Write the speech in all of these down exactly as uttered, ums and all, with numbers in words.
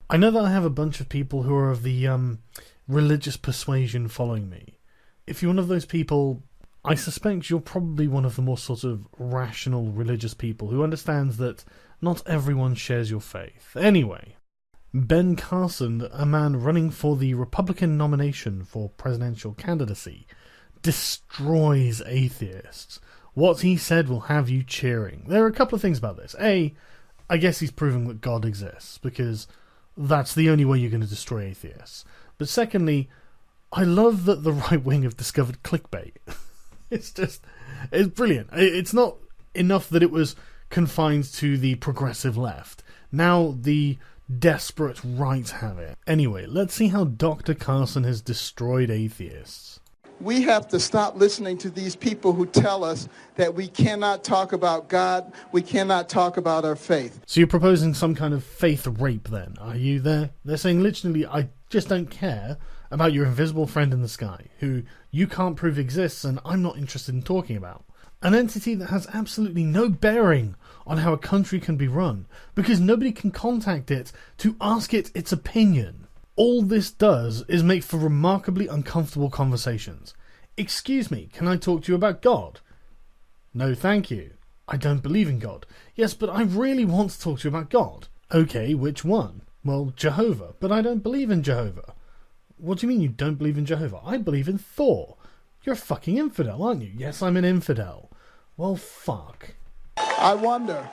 I know that I have a bunch of people who are of the um, religious persuasion following me. If you're one of those people, I suspect you're probably one of the more sort of rational religious people who understands that not everyone shares your faith. Anyway, Ben Carson, a man running for the Republican nomination for presidential candidacy, destroys atheists. What he said will have you cheering. There are a couple of things about this. A, I guess he's proving that God exists, because that's the only way you're going to destroy atheists. But secondly, I love that the right wing have discovered clickbait. It's just, it's brilliant. It's not enough that it was confined to the progressive left. Now the desperate right have it. Anyway, let's see how Doctor Carson has destroyed atheists. We have to stop listening to these people who tell us that we cannot talk about God, we cannot talk about our faith. So you're proposing some kind of faith rape then, are you there? They're saying literally, I just don't care about your invisible friend in the sky, who you can't prove exists and I'm not interested in talking about. An entity that has absolutely no bearing on how a country can be run, because nobody can contact it to ask it its opinion. All this does is make for remarkably uncomfortable conversations. Excuse me, can I talk to you about God? No, thank you. I don't believe in God. Yes, but I really want to talk to you about God. Okay, which one? Well, Jehovah, but I don't believe in Jehovah. What do you mean you don't believe in Jehovah? I believe in Thor. You're a fucking infidel, aren't you? Yes, I'm an infidel. Well, fuck. I wonder,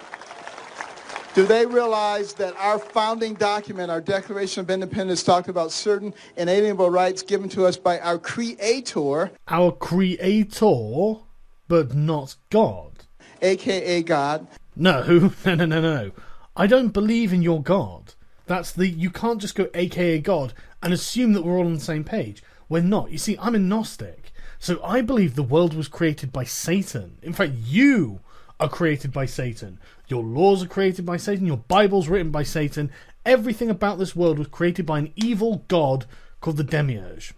do they realize that our founding document, our Declaration of Independence, talked about certain inalienable rights given to us by our Creator? Our Creator, but not God. A K A God. No, no, no, no, no. I don't believe in your God. That's the, you can't just go A K A God and assume that we're all on the same page. We're not. You see, I'm a Gnostic, so I believe the world was created by Satan. In fact, you are created by Satan. Your laws are created by Satan. Your Bible's written by Satan. Everything about this world was created by an evil god called the Demiurge.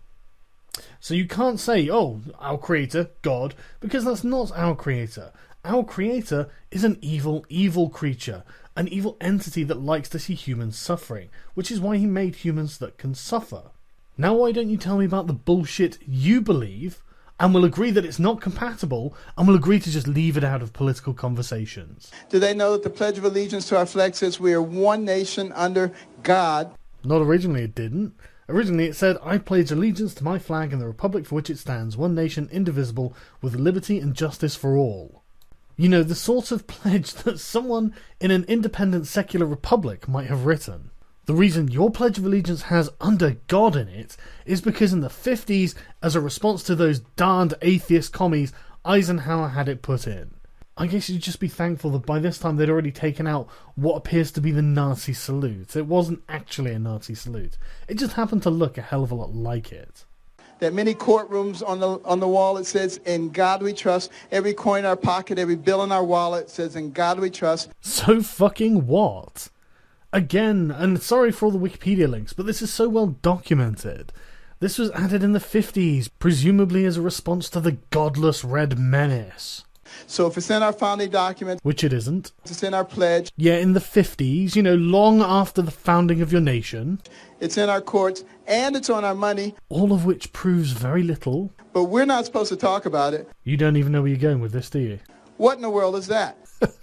So you can't say, oh, our creator, God, because that's not our creator. Our creator is an evil, evil creature. An evil entity that likes to see humans suffering, which is why he made humans that can suffer. Now why don't you tell me about the bullshit you believe, and we'll agree that it's not compatible, and we'll agree to just leave it out of political conversations. Do they know that the Pledge of Allegiance to our flag says we are one nation under God? Not originally it didn't. Originally it said, I pledge allegiance to my flag and the republic for which it stands, one nation indivisible, with liberty and justice for all. You know, the sort of pledge that someone in an independent secular republic might have written. The reason your Pledge of Allegiance has under God in it is because in the fifties, as a response to those darned atheist commies, Eisenhower had it put in. I guess you'd just be thankful that by this time they'd already taken out what appears to be the Nazi salute. It wasn't actually a Nazi salute. It just happened to look a hell of a lot like it. That many courtrooms on the on the wall it says, in God we trust. Every coin in our pocket, every bill in our wallet says, in God we trust. So fucking what? Again, and sorry for all the Wikipedia links, but this is so well documented. This was added in the fifties, presumably as a response to the godless Red Menace. So if it's in our founding document, which it isn't, it's in our pledge. Yeah, in the fifties, you know, long after the founding of your nation. It's in our courts, and it's on our money. All of which proves very little. But we're not supposed to talk about it. You don't even know where you're going with this, do you? What in the world is that?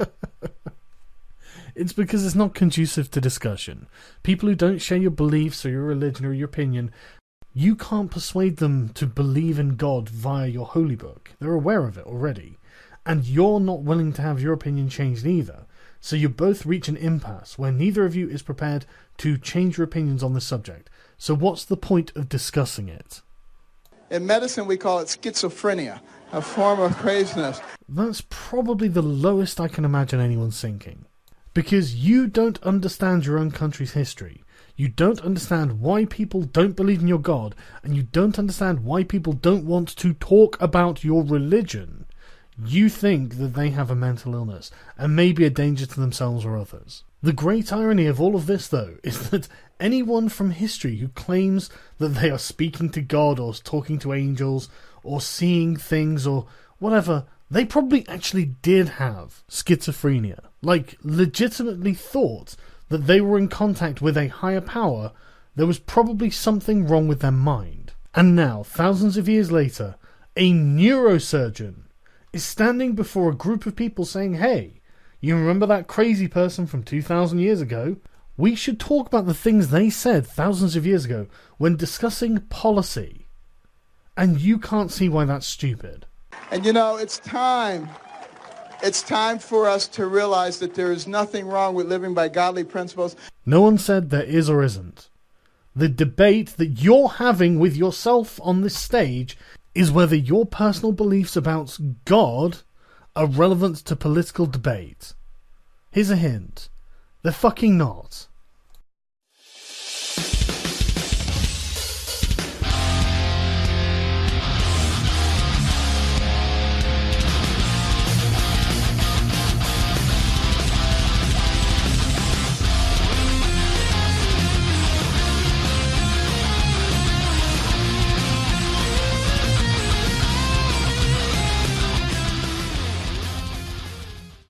It's because it's not conducive to discussion. People who don't share your beliefs or your religion or your opinion, you can't persuade them to believe in God via your holy book. They're aware of it already. And you're not willing to have your opinion changed either. So you both reach an impasse where neither of you is prepared to change your opinions on the subject. So what's the point of discussing it? In medicine, we call it schizophrenia, a form of craziness. That's probably the lowest I can imagine anyone sinking. Because you don't understand your own country's history. You don't understand why people don't believe in your God, and you don't understand why people don't want to talk about your religion. You think that they have a mental illness, and may be a danger to themselves or others. The great irony of all of this, though, is that anyone from history who claims that they are speaking to God, or talking to angels, or seeing things, or whatever, they probably actually did have schizophrenia. Like, legitimately thought that they were in contact with a higher power, there was probably something wrong with their mind. And now, thousands of years later, a neurosurgeon is standing before a group of people saying, hey, you remember that crazy person from two thousand years ago? We should talk about the things they said thousands of years ago when discussing policy. And you can't see why that's stupid. And you know, it's time. It's time for us to realize that there is nothing wrong with living by godly principles. No one said there is or isn't. The debate that you're having with yourself on this stage is whether your personal beliefs about God are relevant to political debate. Here's a hint. They're fucking not.